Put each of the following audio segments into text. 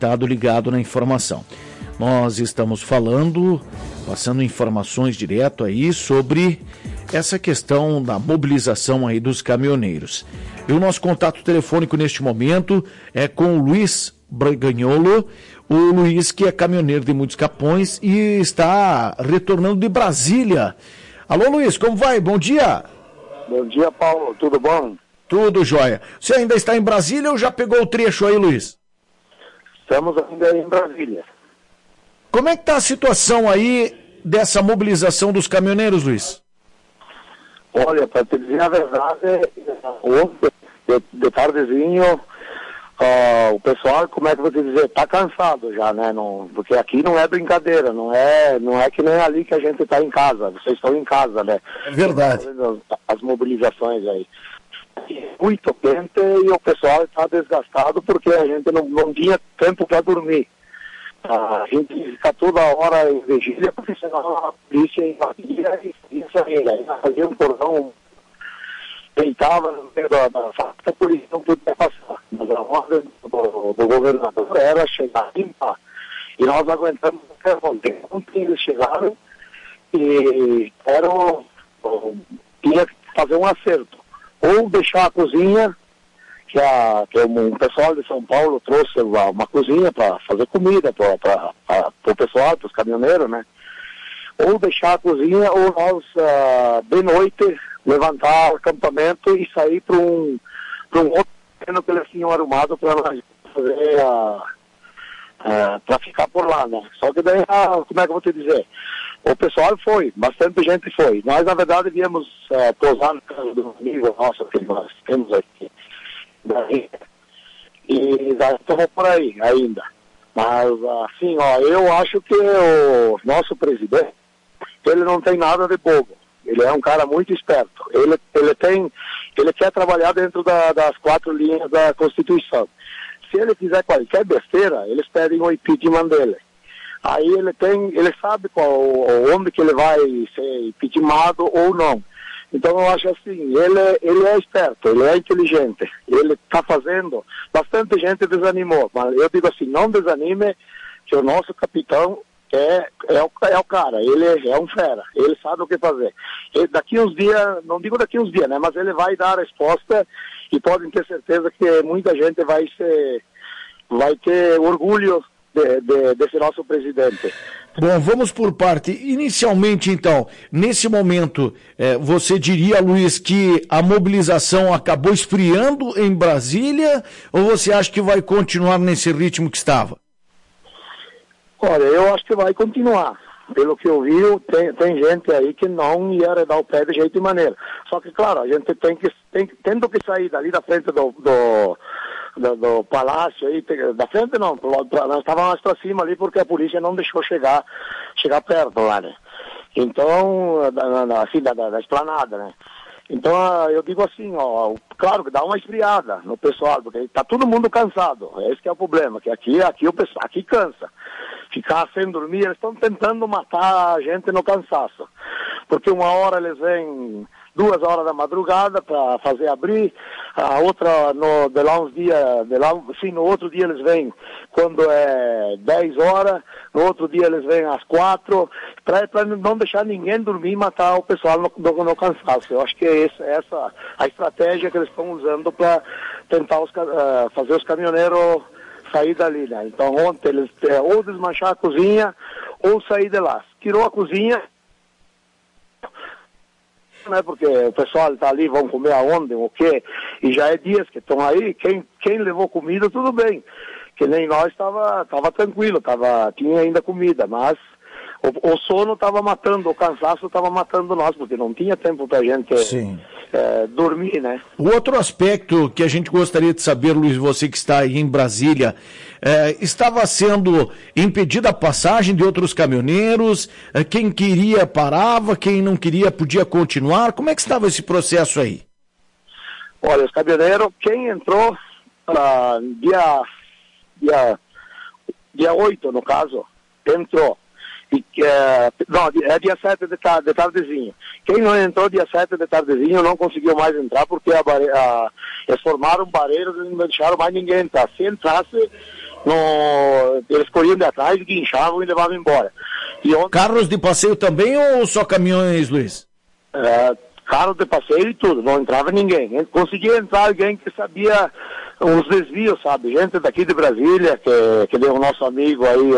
Estado ligado na informação. Nós estamos passando informações direto aí sobre essa questão da mobilização aí dos caminhoneiros. E o nosso contato telefônico neste momento é com o Luiz Braganholo, o Luiz que é caminhoneiro de Muitos Capões e está retornando de Brasília. Alô, Luiz, como vai? Bom dia. Bom dia, Paulo. Tudo bom? Tudo jóia. Você ainda está em Brasília ou já pegou o trecho aí, Luiz? Estamos ainda em Brasília. Como é que está a situação aí dessa mobilização dos caminhoneiros, Luiz? Olha, para te dizer a verdade, ontem, de tardezinho, o pessoal, como é que eu vou te dizer, está cansado já, né? Não, porque aqui não é brincadeira, não é que nem ali que a gente está em casa, vocês estão em casa, né? É verdade. As mobilizações aí. Muito quente e o pessoal está desgastado porque a gente não tinha tempo para dormir. A gente fica toda hora em vigília porque senão a polícia invadia e saía. Aí fazia um cordão, deitava no meio da fábrica, a polícia não podia passar. Mas a ordem do governador era chegar a limpar. E nós aguentamos até ontem. Ontem eles chegaram e tinha que fazer um acerto. Ou deixar a cozinha, que o pessoal de São Paulo trouxe uma cozinha para fazer comida para o pessoal, para os caminhoneiros, né? Ou deixar a cozinha, ou nós, de noite, levantar o acampamento e sair para um outro terreno que eles tinham arrumado para nós fazer para ficar por lá, né? Só que daí, como é que eu vou te dizer? O pessoal foi, bastante gente foi. Nós, na verdade, viemos pousar no caso do amigo nosso que nós temos aqui. Daí, e já estamos por aí ainda. Mas, assim, eu acho que o nosso presidente, ele não tem nada de bobo. Ele é um cara muito esperto. Ele quer trabalhar dentro das 4 linhas da Constituição. Se ele fizer qualquer besteira, eles pedem o impeachment dele. Aí ele sabe onde que ele vai ser impeachmentado ou não. Então eu acho assim, ele é esperto, ele é inteligente, ele está fazendo, bastante gente desanimou, mas eu digo assim, não desanime, que o nosso capitão é o cara, ele é um fera, ele sabe o que fazer. Daqui uns dias, não digo daqui uns dias, né, mas ele vai dar a resposta e podem ter certeza que muita gente vai ter orgulho desse nosso presidente. Bom, vamos por parte. Inicialmente, então, nesse momento, você diria, Luiz, que a mobilização acabou esfriando em Brasília ou você acha que vai continuar nesse ritmo que estava? Olha, eu acho que vai continuar. Pelo que eu vi, tem gente aí que não ia arredar o pé de jeito e maneira. Só que, claro, a gente tendo que sair dali da frente do palácio aí, da frente não, nós estávamos mais para cima ali porque a polícia não deixou chegar perto lá, né? Então, assim, da esplanada, né? Então, eu digo assim, claro que dá uma esfriada no pessoal, porque tá todo mundo cansado, esse que é o problema, que aqui o pessoal, aqui cansa. Ficar sem dormir, eles estão tentando matar a gente no cansaço. Porque uma hora eles vêm 2 horas da madrugada para fazer abrir, a outra, no outro dia eles vêm quando é 10 horas, no outro dia eles vêm às 4, para não deixar ninguém dormir e matar o pessoal no cansaço. Eu acho que é essa a estratégia que eles estão usando para tentar fazer os caminhoneiros sair dali, né? Então ontem eles ou desmanchar a cozinha ou sair de lá. Tirou a cozinha, né? Porque o pessoal está ali, vão comer aonde, o quê? E já é dias que estão aí, quem levou comida, tudo bem. Que nem nós estava tranquilo, tinha ainda comida, mas o sono estava matando, o cansaço estava matando nós, porque não tinha tempo para a gente dormir, né? O outro aspecto que a gente gostaria de saber, Luiz, você que está aí em Brasília, estava sendo impedida a passagem de outros caminhoneiros, quem queria parava, quem não queria podia continuar, como é que estava esse processo aí? Olha, os caminhoneiros, quem entrou dia 8, no caso, entrou. Dia 7 de tardezinho. Quem não entrou dia 7 de tardezinho não conseguiu mais entrar porque eles formaram barreiras e não deixaram mais ninguém entrar. Se entrasse, Eles corriam de atrás, guinchavam e levavam embora. E ontem, Carros de passeio também ou só caminhões, Luiz? carro de passeio e tudo, não entrava ninguém. Conseguia entrar alguém que sabia os desvios, sabe? Gente daqui de Brasília, que deu o nosso amigo aí,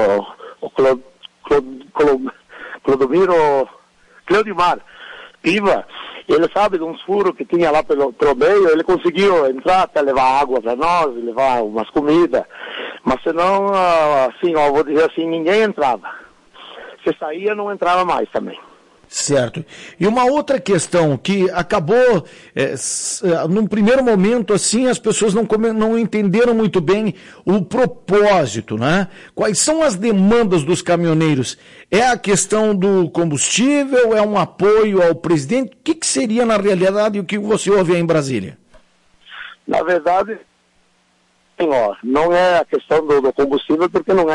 Cleudimar Piva, ele sabe de uns furos que tinha lá pelo meio, ele conseguiu entrar até levar água para nós, levar umas comidas, mas senão, assim, vou dizer assim, ninguém entrava. Se saía, não entrava mais também. Certo. E uma outra questão que acabou, num primeiro momento, assim, as pessoas não entenderam muito bem o propósito, né? Quais são as demandas dos caminhoneiros? É a questão do combustível? É um apoio ao presidente? O que seria, na realidade, o que você ouve aí em Brasília? Na verdade, não é a questão do combustível, porque não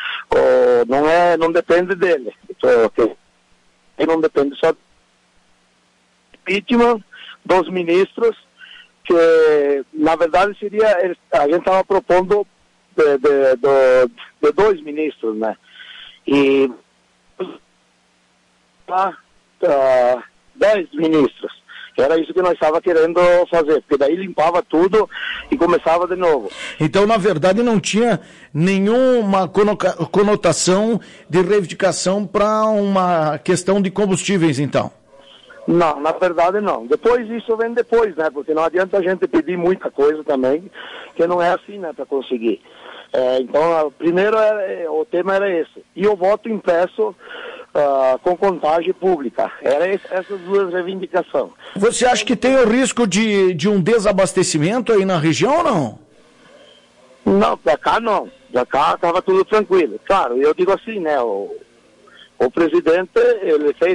depende dele. E não depende só do impeachment dos ministros, que na verdade a gente estava propondo de 2 ministros, né? E 10 ministros. Era isso que nós estávamos querendo fazer, porque daí limpava tudo e começava de novo. Então, na verdade, não tinha nenhuma conotação de reivindicação para uma questão de combustíveis, então? Não, na verdade não. Depois isso vem depois, né? Porque não adianta a gente pedir muita coisa também, que não é assim, né, para conseguir. Então, primeiro o tema era esse. E o voto impresso com contagem pública. Era essas 2 reivindicações. Você acha que tem o risco de um desabastecimento aí na região ou não? Não, para cá não. Para cá estava tudo tranquilo. Claro, eu digo assim, né? O presidente, ele fez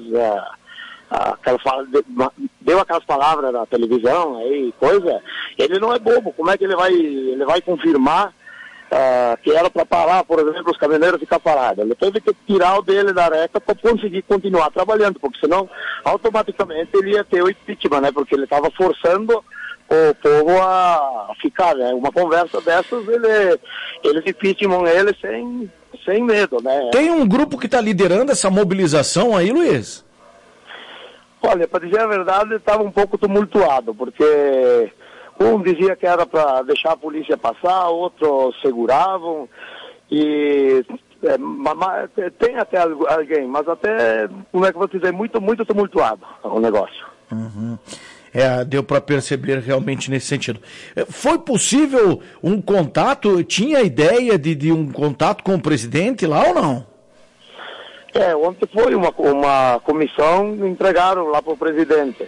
deu aquelas palavras na televisão, aí, coisa. Ele não é bobo. Como é que ele vai confirmar que era para parar, por exemplo, os caminhoneiros ficar parados? Ele teve que tirar o dele da reta para conseguir continuar trabalhando, porque senão automaticamente ele ia ter o impeachment, né? Porque ele estava forçando o povo a ficar, né? Uma conversa dessas, eles impeachment ele sem medo, né? Tem um grupo que está liderando essa mobilização aí, Luiz? Olha, para dizer a verdade, estava um pouco tumultuado, porque um dizia que era para deixar a polícia passar, outros seguravam, e tem até alguém, mas até, como é que eu vou dizer, muito, muito tumultuado o negócio. Uhum. Deu para perceber realmente nesse sentido. Foi possível um contato, tinha ideia de um contato com o presidente lá ou não? Ontem foi uma comissão, entregaram lá para o presidente.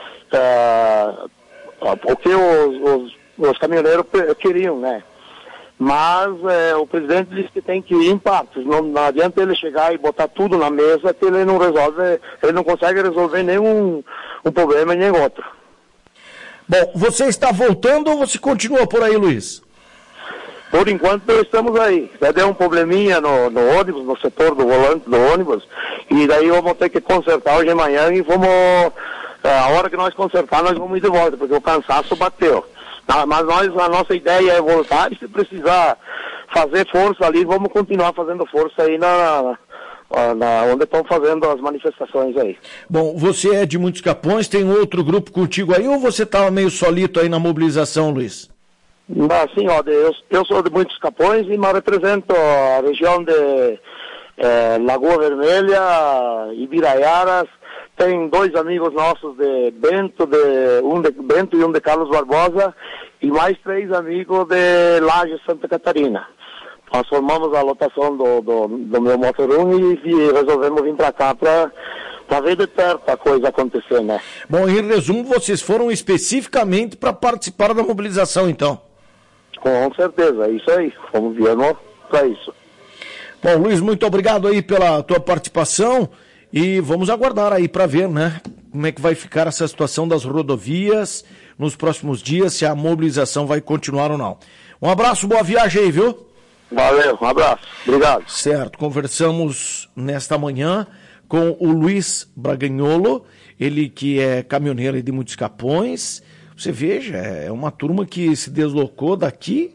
O que os caminhoneiros queriam, né? Mas o presidente disse que tem que ir em partes. Não adianta ele chegar e botar tudo na mesa, que ele não resolve, ele não consegue resolver nenhum um problema nem outro. Bom, você está voltando ou você continua por aí, Luiz? Por enquanto estamos aí. Já deu um probleminha no ônibus, no setor do volante do ônibus, e daí vamos ter que consertar hoje de manhã e vamos... A hora que nós consertar, nós vamos ir de volta, porque o cansaço bateu. Mas a nossa ideia é voltar, e se precisar fazer força ali, vamos continuar fazendo força aí onde estão fazendo as manifestações aí. Bom, você é de Muitos Capões, tem outro grupo contigo aí, ou você estava meio solito aí na mobilização, Luiz? Sim, eu sou de Muitos Capões, mas represento a região de Lagoa Vermelha, Ibiraiaras. Tem 2 amigos nossos de Bento, um de Bento e um de Carlos Barbosa, e mais 3 amigos de Laje, Santa Catarina. Nós formamos a lotação do meu motorhome e resolvemos vir para cá para ver de perto a coisa acontecer, né? Bom, em resumo, vocês foram especificamente para participar da mobilização, então? Com certeza, é isso aí. Fomos viemos para isso. Bom, Luiz, muito obrigado aí pela tua participação. E vamos aguardar aí para ver, né, como é que vai ficar essa situação das rodovias nos próximos dias, se a mobilização vai continuar ou não. Um abraço, boa viagem aí, viu? Valeu, um abraço, obrigado. Certo, conversamos nesta manhã com o Luiz Braganholo, ele que é caminhoneiro de Muitos Capões. Você veja, é uma turma que se deslocou daqui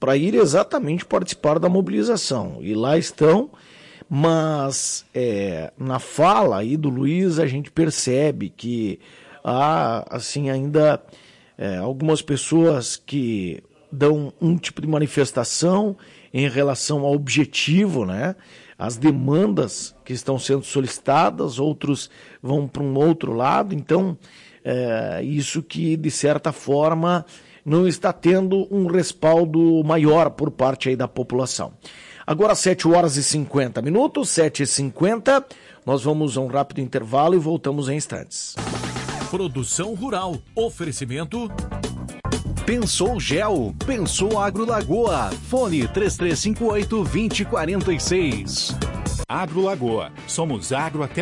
para ir exatamente participar da mobilização. E lá estão, mas na fala aí do Luiz a gente percebe que há assim, ainda algumas pessoas que dão um tipo de manifestação em relação ao objetivo, né? As demandas que estão sendo solicitadas, outros vão para um outro lado, então isso que de certa forma não está tendo um respaldo maior por parte aí da população. Agora 7h50, 7h50, nós vamos a um rápido intervalo e voltamos em instantes. Produção Rural, oferecimento... Pensou Gel, Pensou Agro Lagoa, fone 3358-2046. Agro Lagoa, somos agro até